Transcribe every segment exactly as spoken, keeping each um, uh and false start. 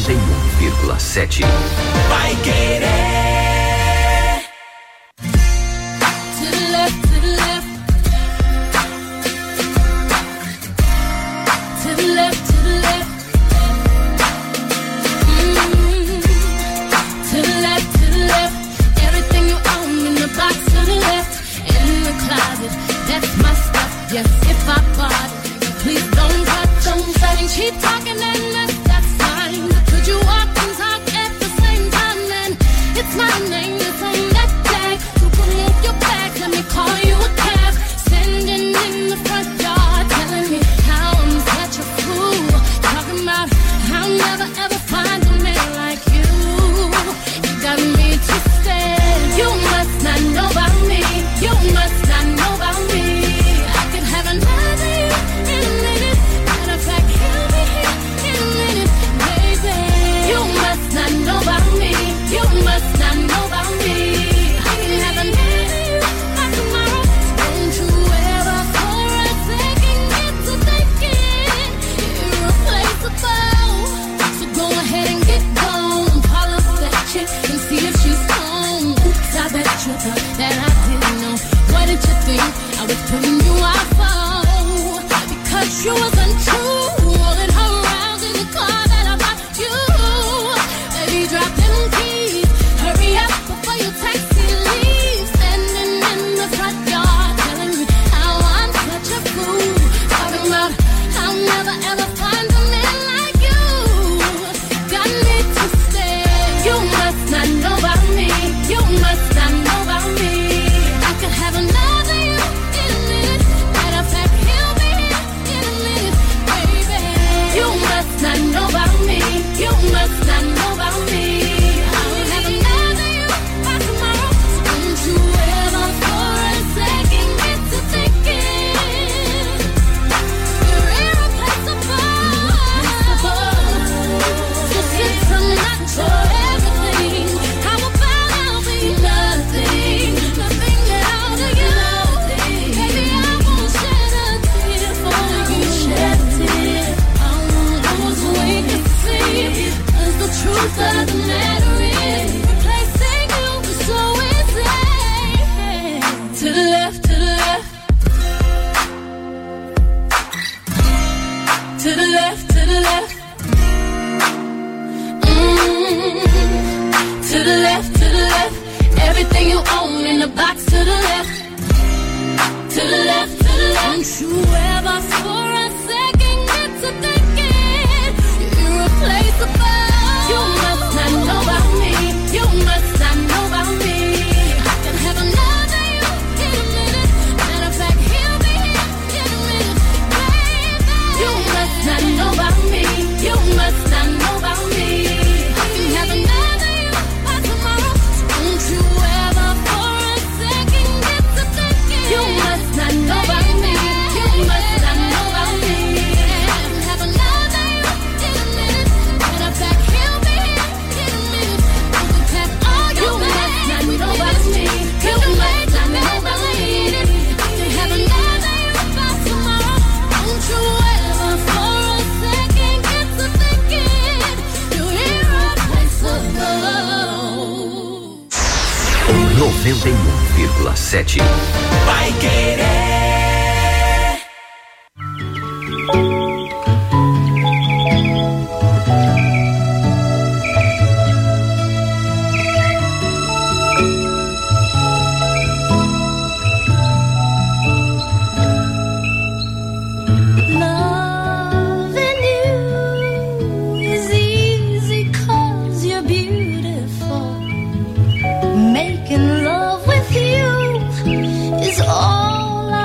noventa e um vírgula sete. Vai Querer. That's my stuff, yes, if I bought it. Please don't touch, don't touch. Keep talking and that's, that's fine. Could you walk and talk at the same time? Then it's my name that's on that tag. You can move your back, let me call you a cab. Standing in the front yard, telling me how I'm such a fool. Talking about how I'll never ever find a man like you. You got me twisted. You must not know about me. You must not know about me. I could have another you in a minute. Matter of fact, he'll be here in a minute, baby. You must not know about me. You must not know about me. I can have another you by tomorrow. Don't you ever for a second get to thinking you're irreplaceable. So go ahead and get gone. Call up that chick and see if she's home. Oops, I bet you thought that I didn't know. What did you think I was putting you out for? Because you was untrue. Rolling her around in the car that I bought you. Baby, drop them keys. Hurry up before your taxi leaves. Standing in the front yard telling me how I'm such a fool. Talking about I'll never ever find a man like you. Got me twisted. You must not know about me. You must not know about me. I could have another you in a minute. Matter of fact, he'll be here in a minute, baby. You must not know about me. You must not know about me. I will have another you by tomorrow. Don't you ever for a second get to thinking you're irreplaceable. So since I'm not your everything, how about I'll be nothing? Nothing out of you. Baby, I won't shed a tear for you. Shed a tear. I won't lose weight to see. 'Cause the truth of the matter is, replacing you is so easy. To the left, to the left. To the left, to the left. Mm. To the left, to the left. Everything you own in the box to the left. To the left, to the left. Don't you ever for a second get to thinking you're irreplaceable. You must not know about me. You must not know about me. I can have another you in a minute. Matter of fact, he'll be here in a minute, baby. You must not know about me. You must not know about me. I can have another you by tomorrow. Don't you ever for a second get to thinking you must not know about me. You must not know about me. I can have another you in a minute. Matter of fact, he'll be here in a minute. You can pack all your bags. You must not know about me. You must not know about me. I can have another you by tomorrow. Don't you ever for a second get to thinking you're irreplaceable. noventa e um vírgula sete. Vai Querer. Loving you is easy 'cause you're beautiful. Making love with you is all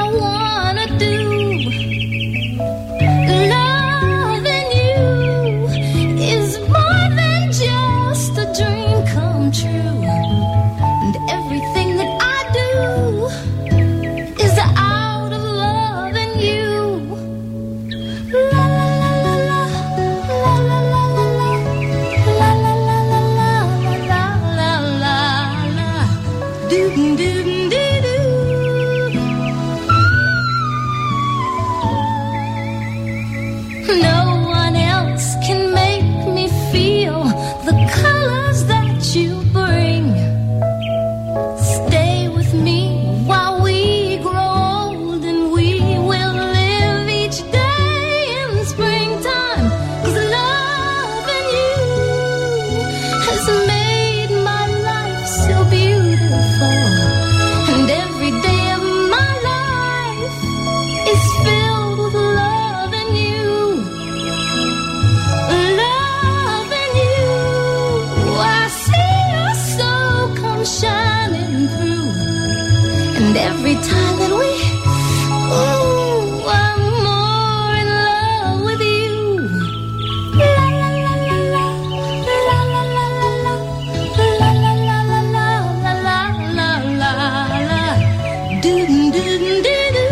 every time that we, ooh, I'm more in love with you. La la la la la, la la la la la, la la la la la, la la la la, do do do do do.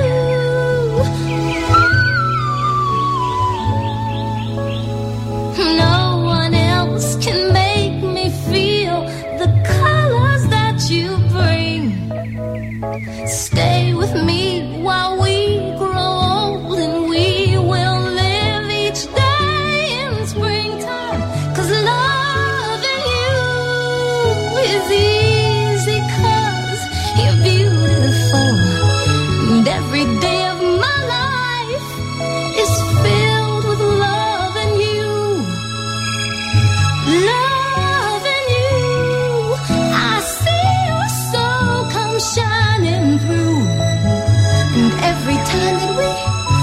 No one else can make me feel the colors that you bring. Stay with me while we grow old, and we will live each day in springtime. 'Cause loving you is easy, 'cause you're beautiful, and every day of my life is filled with love and you. Loving you, I see your soul come shining through, and every time that we,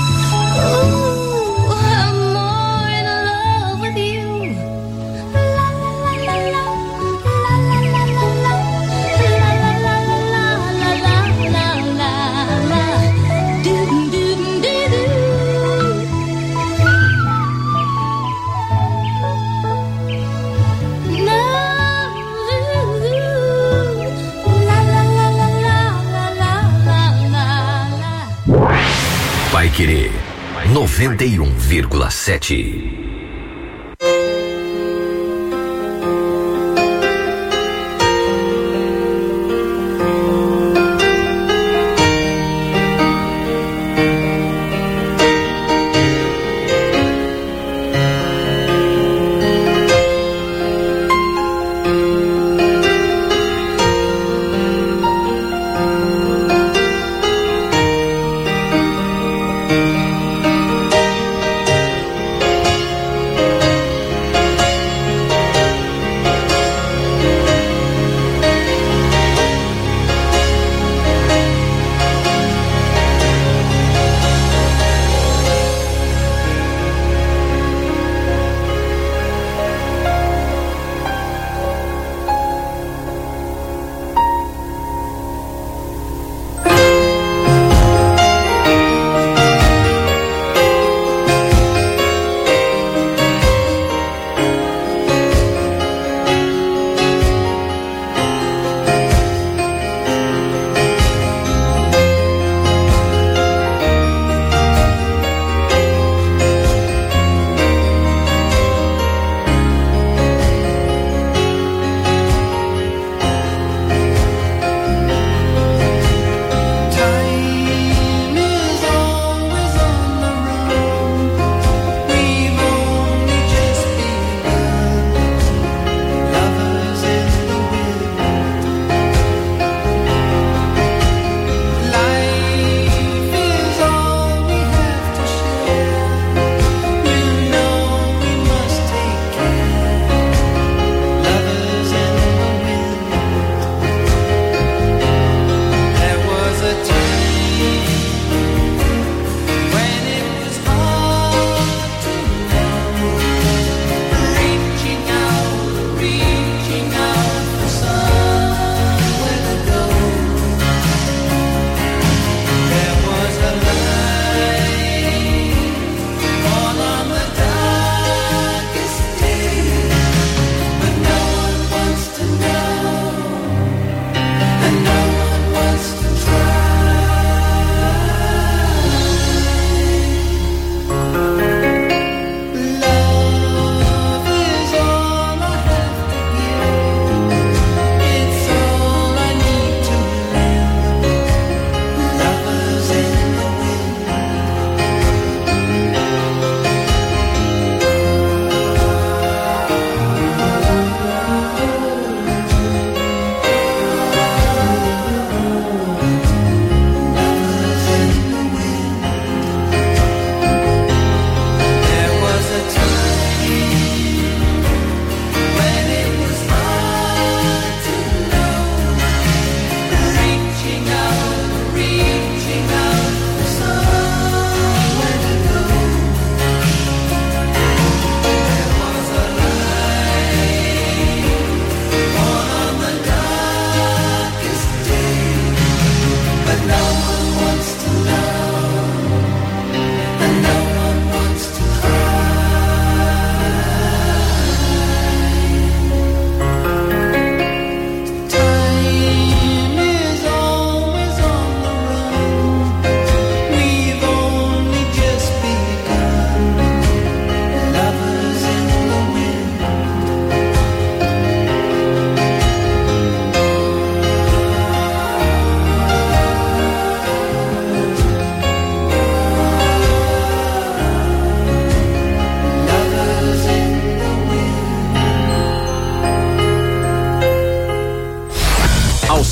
ooh, I'm more in love with you. La la la la la, la la la la la, la la la la la, la la la la, do do do do. No, la la la la la, la la la la. Paiquerê noventa e um vírgula sete.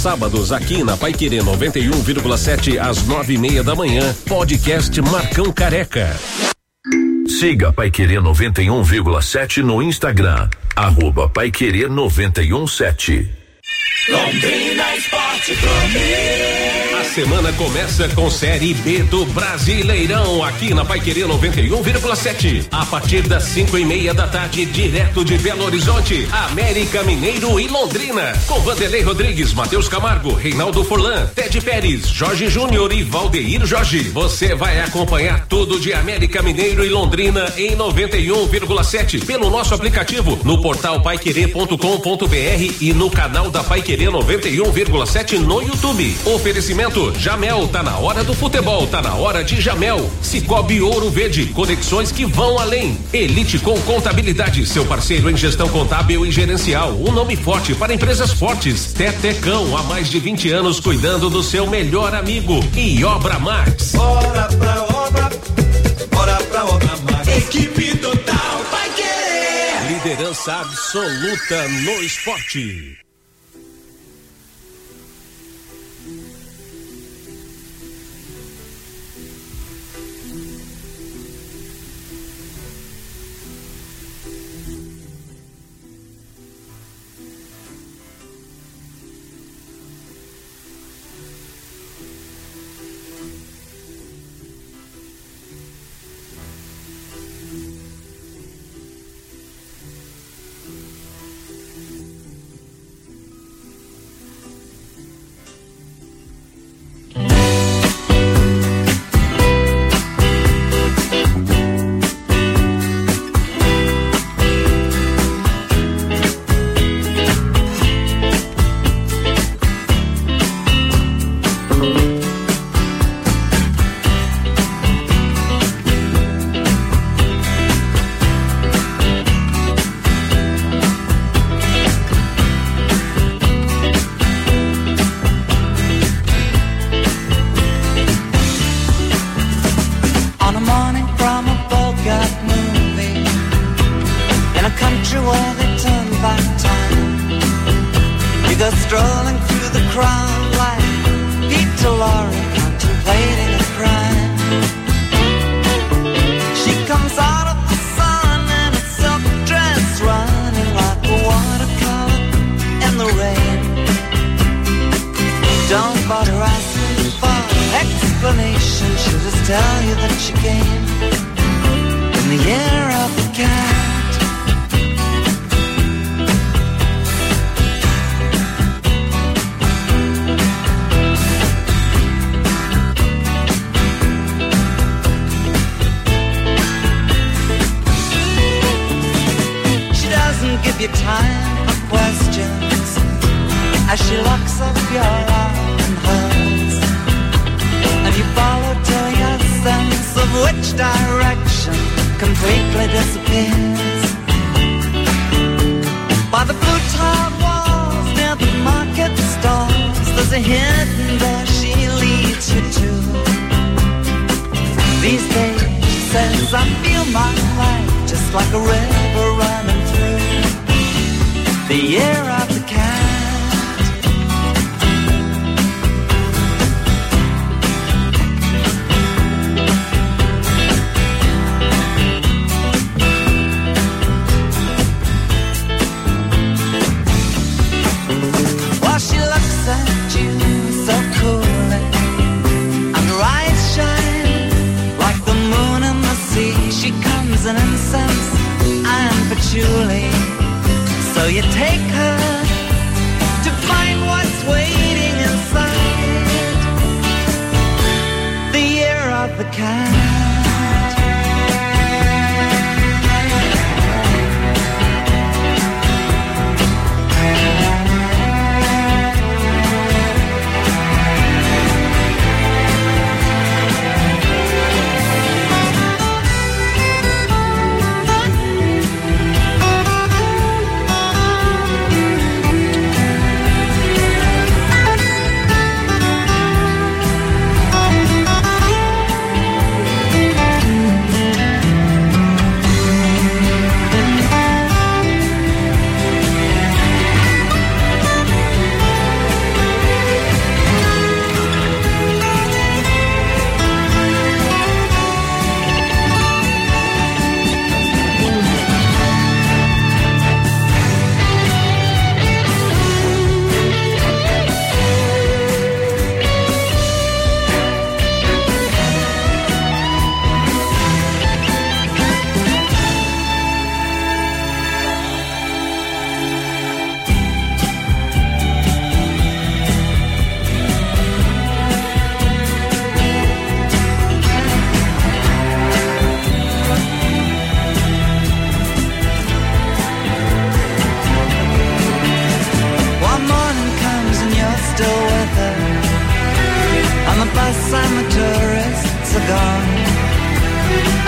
sábados aqui na Paiquerê noventa e um vírgula sete às nove e meia da manhã. Podcast Marcão Careca. Siga Paiquerê noventa e um vírgula sete no Instagram, arroba Paiquerê noventa e um sete. Londrina Esporte Clube. A semana começa com Série B do Brasileirão aqui na Paiquerê noventa e um vírgula sete. A partir das cinco e meia da tarde, direto de Belo Horizonte, América Mineiro e Londrina. Com Vanderlei Rodrigues, Matheus Camargo, Reinaldo Forlan, Ted Pérez, Jorge Júnior e Valdeir Jorge. Você vai acompanhar tudo de América Mineiro e Londrina em noventa e um vírgula sete pelo nosso aplicativo, no portal paiquerê ponto com ponto br e no canal da Paiquerê noventa e um vírgula sete no YouTube. Oferecimento Jamel, tá na hora do futebol, tá na hora de Jamel. Cicobi Ouro Verde, conexões que vão além. Elite com Contabilidade, seu parceiro em gestão contábil e gerencial, um nome forte para empresas fortes. Tetecão, há mais de vinte anos cuidando do seu melhor amigo. E Obra Max. Bora pra obra, bora pra obra Max. Equipe total vai querer. Liderança absoluta no esporte.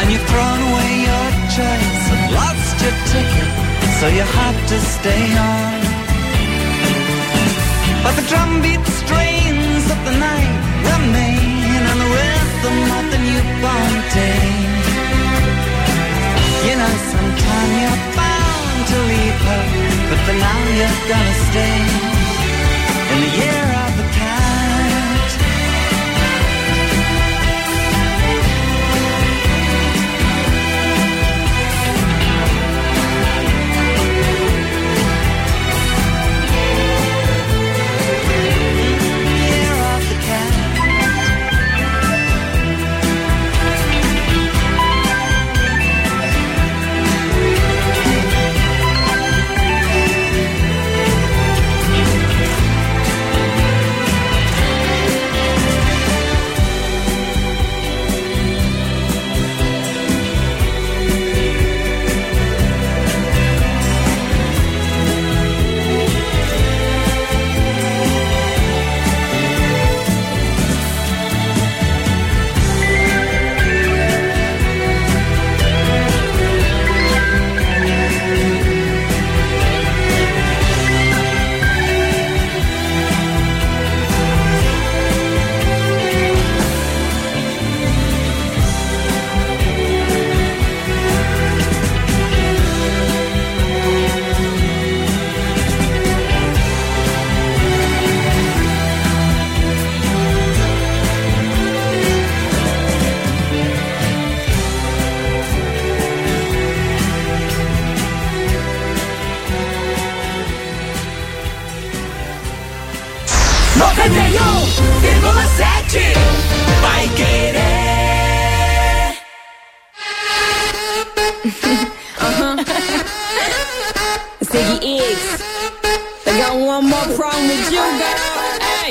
when you've thrown away your choice and lost your ticket, so you have to stay on. But the drumbeat strains of the night remain, and the rhythm of the newborn day. You know, sometime you're bound to leave her, but for now you're gonna stay in the year of the cat. noventa e um vírgula sete Vai Querer. Uh-huh. Ziggy X, I got one more problem with you, girl. Hey.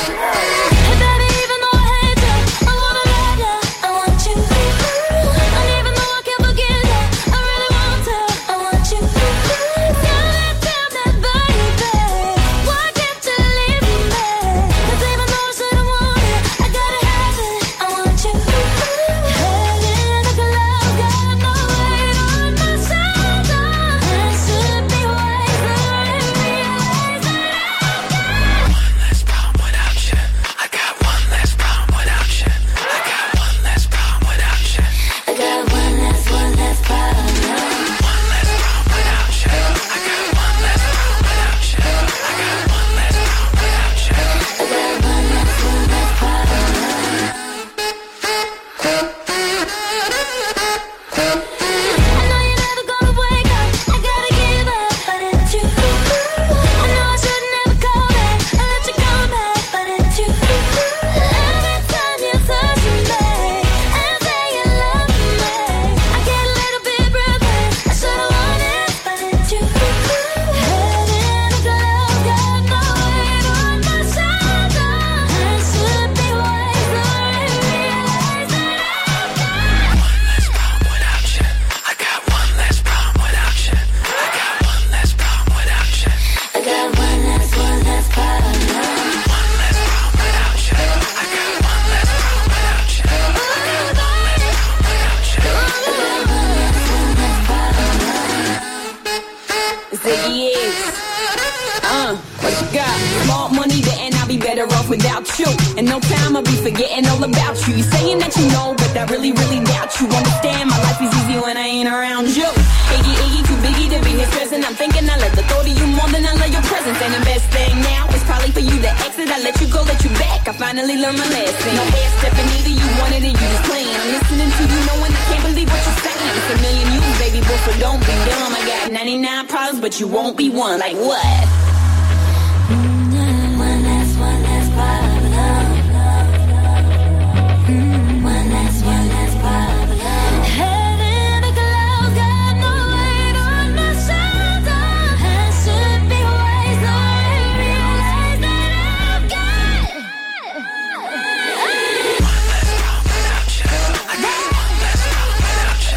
Without you, and no time I'll be forgetting all about you. You saying that you know, but I really, really doubt you. Understand, my life is easy when I ain't around you. Iggy, Iggy, too biggie to be his present. I'm thinking I love the thought of you more than I love your presence. And the best thing now is probably for you to exit. I let you go, let you back. I finally learned my lesson. No hair stepping either, you wanted it, you just playing. I'm listening to you, knowing I can't believe what you're saying. It's a million you, baby boy, so don't be dumb. I got ninety-nine problems, but you won't be one. Like what?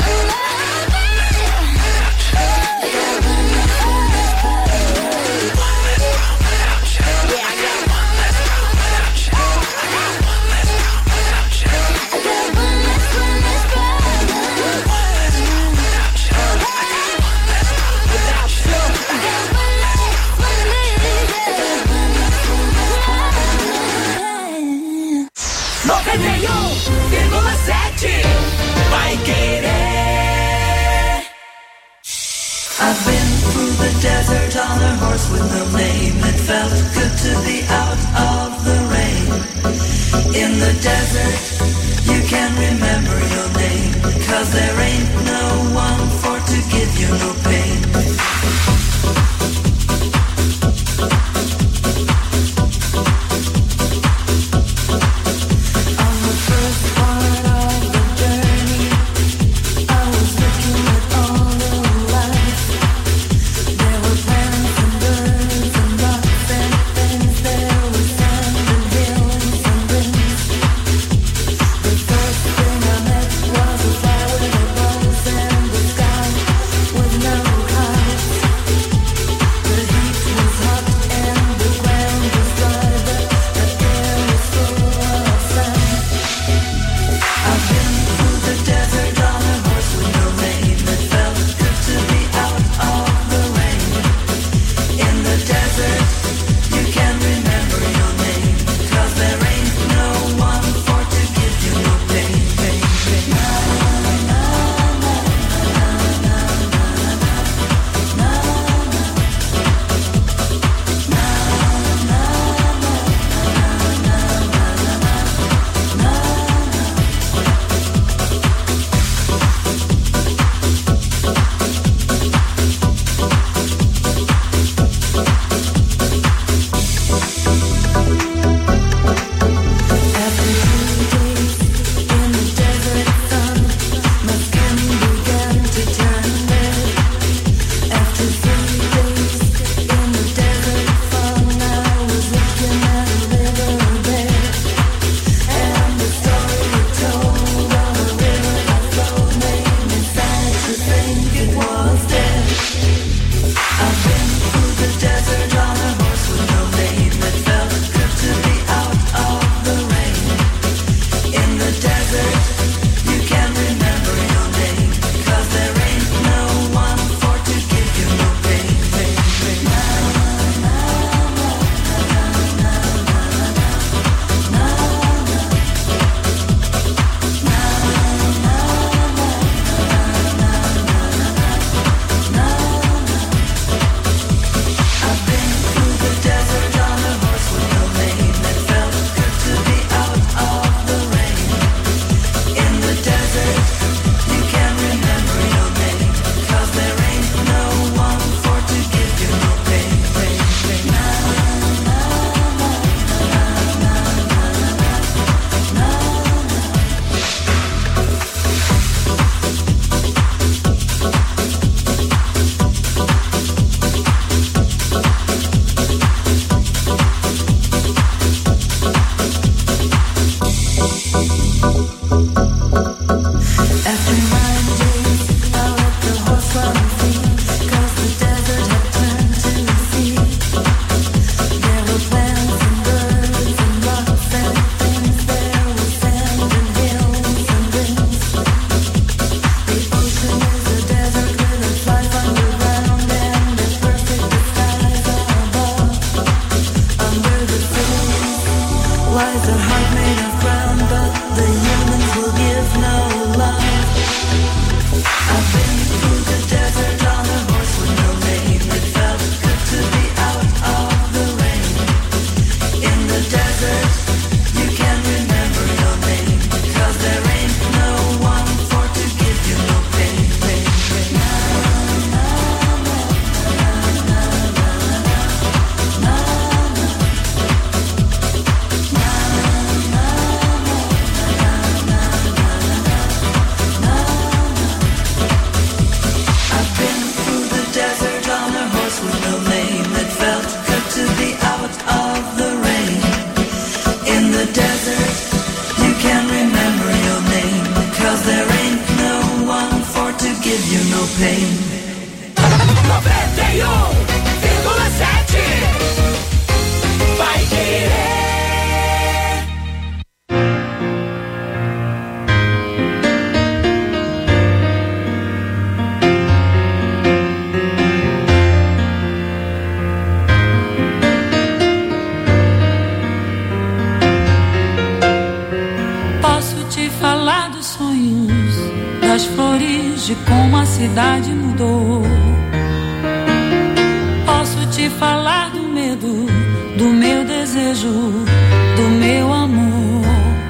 One on a horse with no name. It felt good to be out of the rain. In the desert, you can remember your name, 'cause there ain't no one for to give you no pain. noventa e um vírgula sete Vai Querer. Posso te falar dos sonhos, das flores, de como a cidade mudou. Posso te falar do medo, do meu desejo, do meu amor.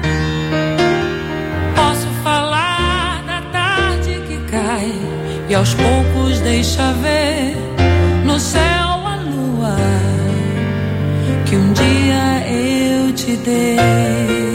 Posso falar da tarde que cai e aos poucos deixa ver no céu a lua que um dia eu te dei.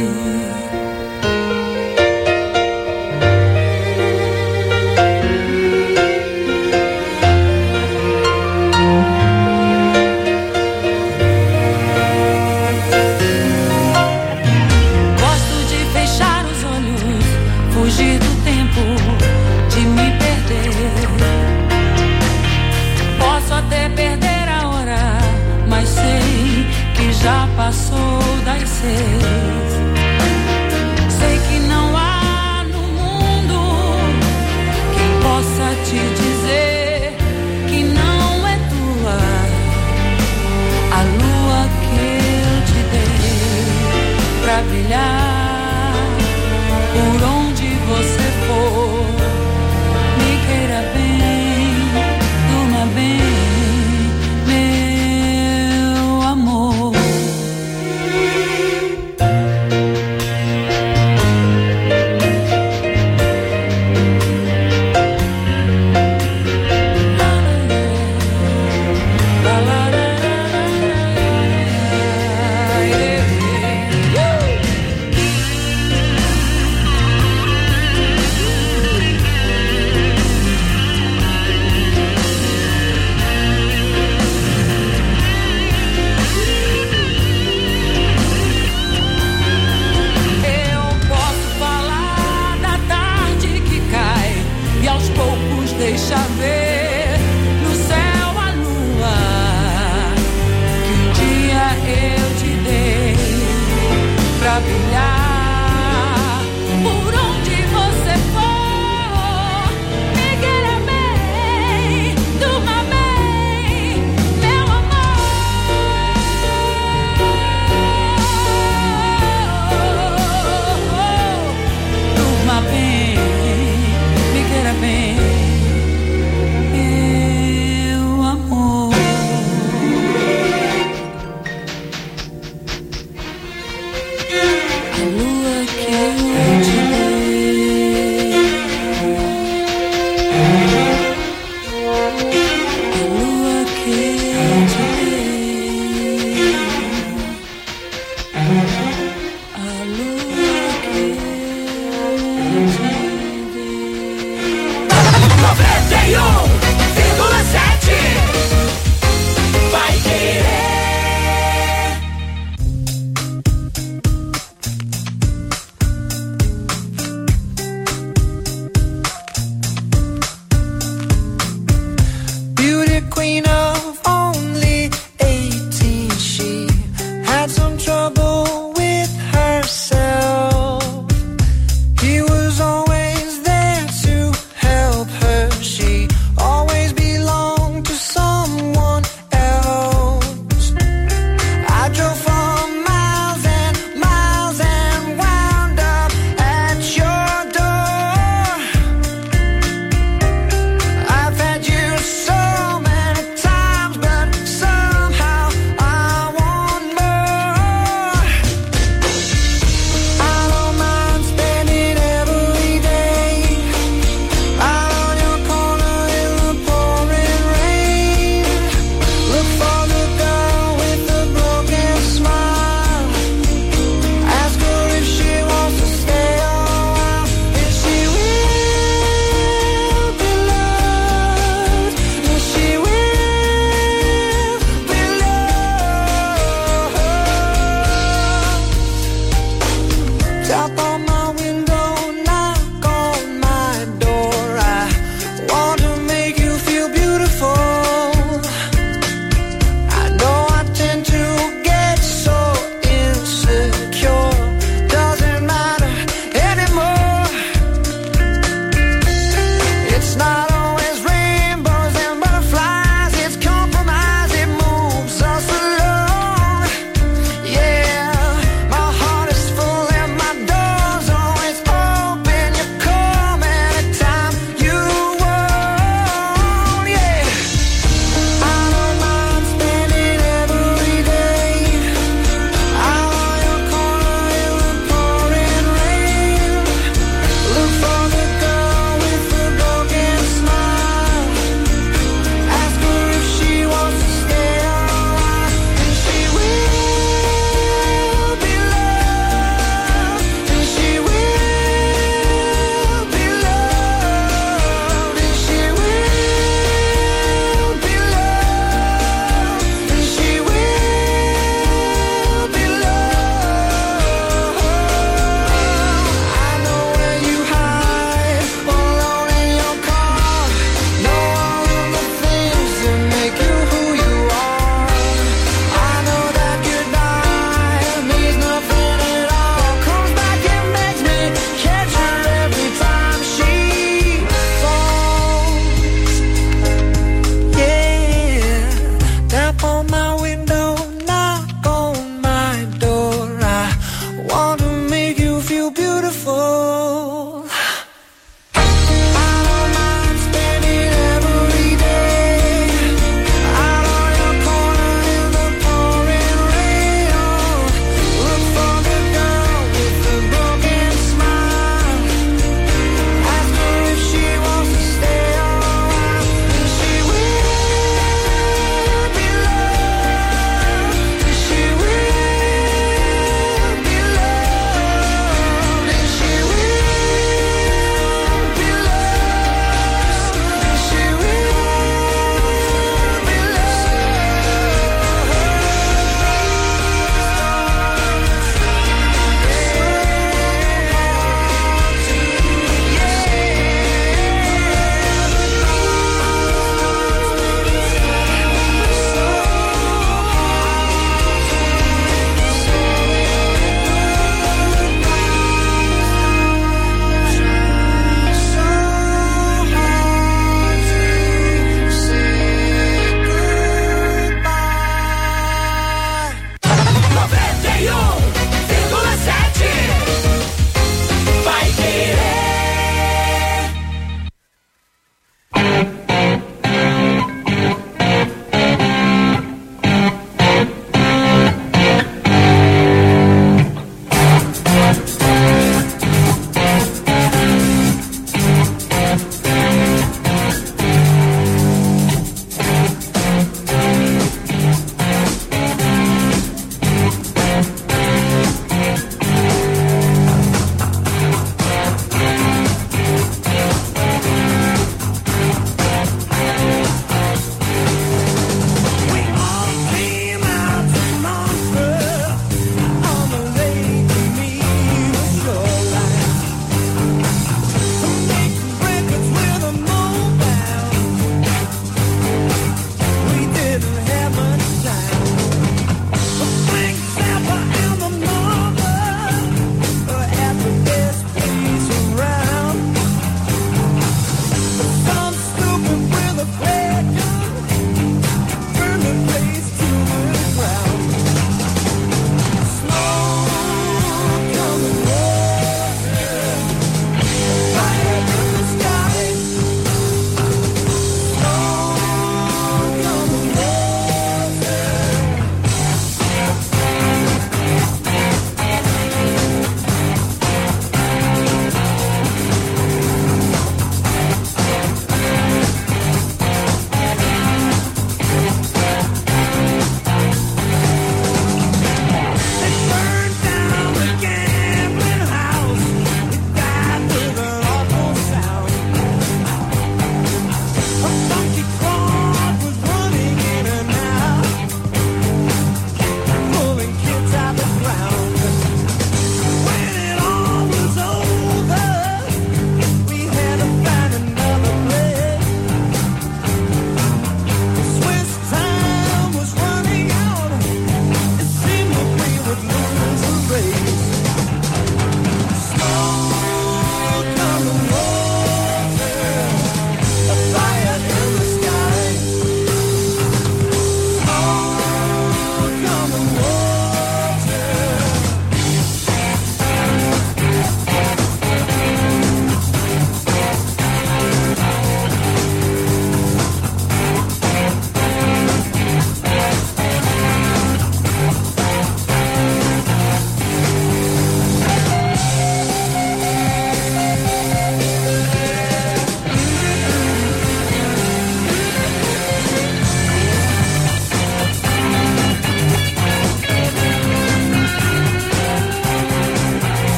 Já passou das seis. Sei que não há no mundo quem possa te dizer que não é tua a lua que eu te dei pra brilhar por onde você for. Me queira bem, durma bem, meu amor. Deixa ver no céu a lua que um dia eu te dei pra brilhar por onde você for. Me queira bem, durma bem, meu amor. Durma bem, me queira bem.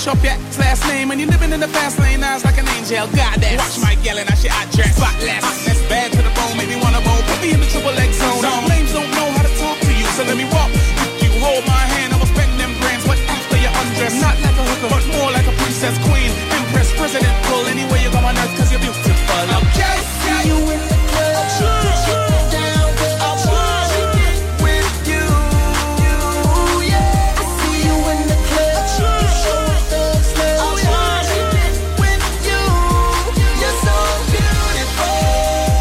up your last name and you're living in the fast lane. Now it's like an angel. Goddamn. Watch my yelling, I shit I dress. Spotless. Hotness bad to the bone, maybe wanna bone. Put me in the triple X zone. Some lames don't know how to talk to you, so let me walk with you. Hold my hand, I will spend them brands. What after you undress? Not like a hooker, but more like a princess, queen, empress, president. Pull anywhere you go on earth, cause you're beautiful. Okay, see you in the club. Down, I'll party with you. Yeah, see you in the club. I'll party with you. You're so beautiful.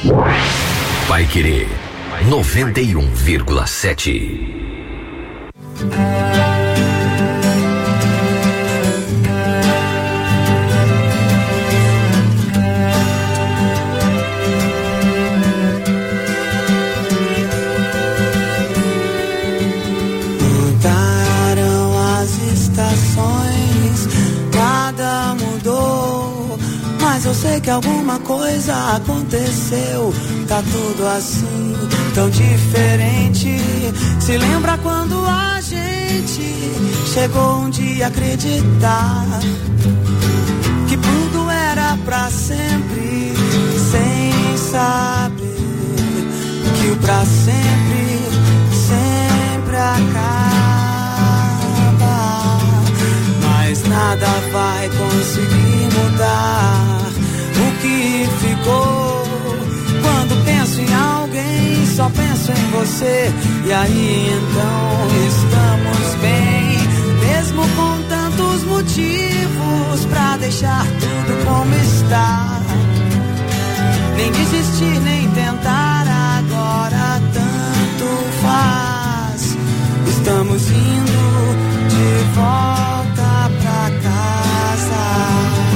Paiquerê noventa e um vírgula sete. Mudaram as estações, nada mudou, mas eu sei que alguma coisa aconteceu. Tá tudo assim, tão diferente. Se lembra quando a gente chegou um dia a acreditar que tudo era pra sempre, sem saber que o pra sempre sempre acaba. Mas nada vai conseguir mudar o que ficou. Quando penso em alguém, só penso em você. E aí então estamos bem, mesmo com tantos motivos pra deixar tudo como está. Nem desistir, nem tentar, agora tanto faz. Estamos indo de volta pra casa.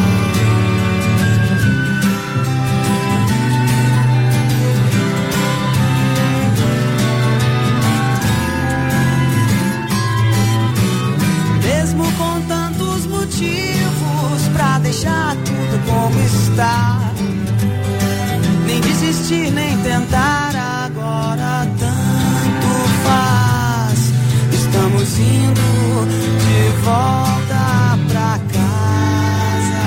Mesmo com tantos motivos pra deixar tudo como está. Nem desistir, nem tentar, agora tanto faz. Estamos indo de volta pra casa.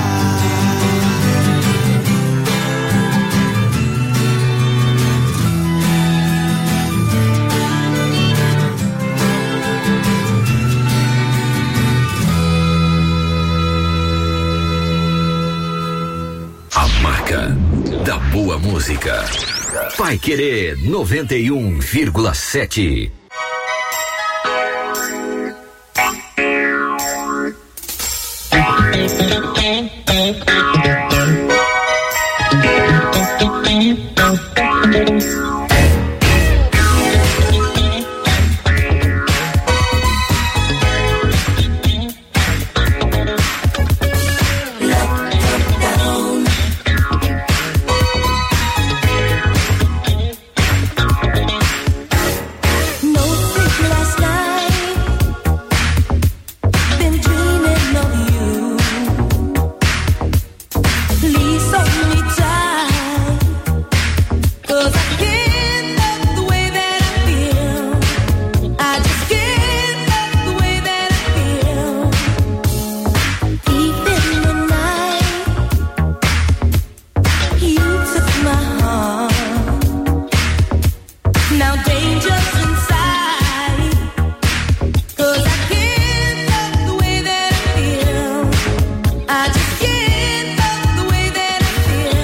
A marca da boa música. Paiquerê noventa e um vírgula sete. I just can't love the way that I feel.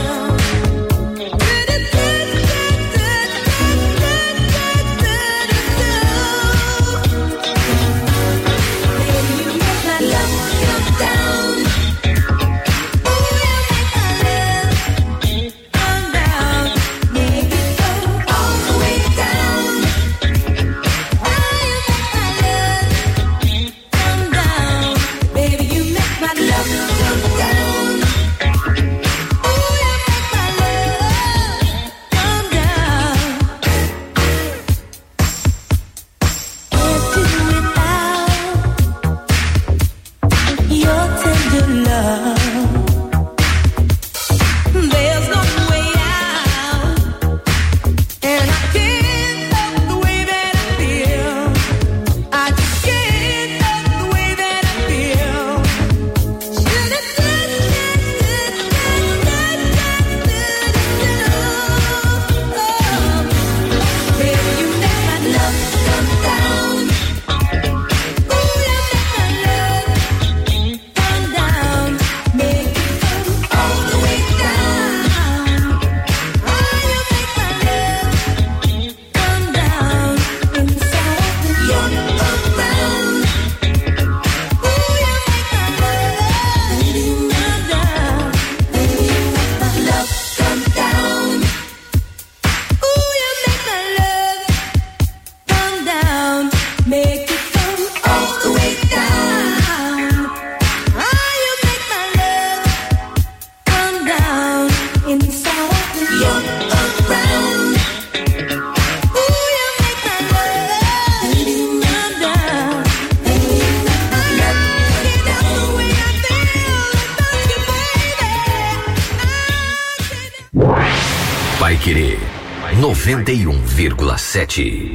inside of me. You're around. Ooh, you make my love lean down. Vai Querer noventa e um vírgula sete.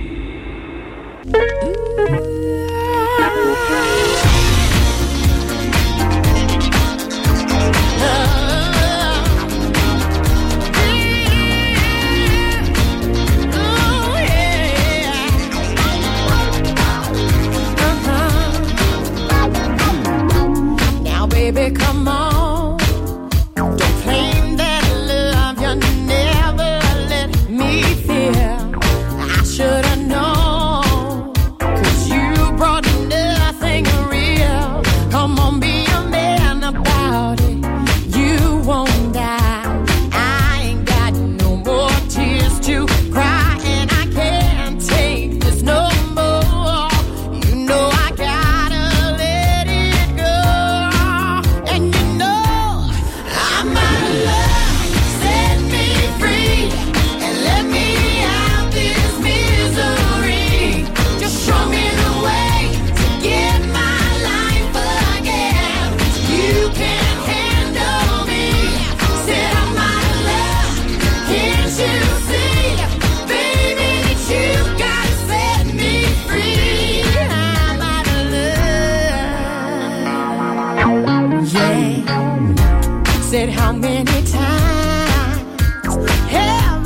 Baby, come on. Don't claim that love you never let me feel. I should have known, 'cause you brought nothing real. Come on, be a man about it. You won't die. I ain't got no more tears to cry, and I can't take this no more. You know I gotta let it go. And you know I'm out of love. Set me free and let me out this misery. Just show me the way to get my life again. You can't handle me. Said I'm out of love. Can't you see, baby, that you gotta set me free? I'm out of love. Yeah. Said how many times have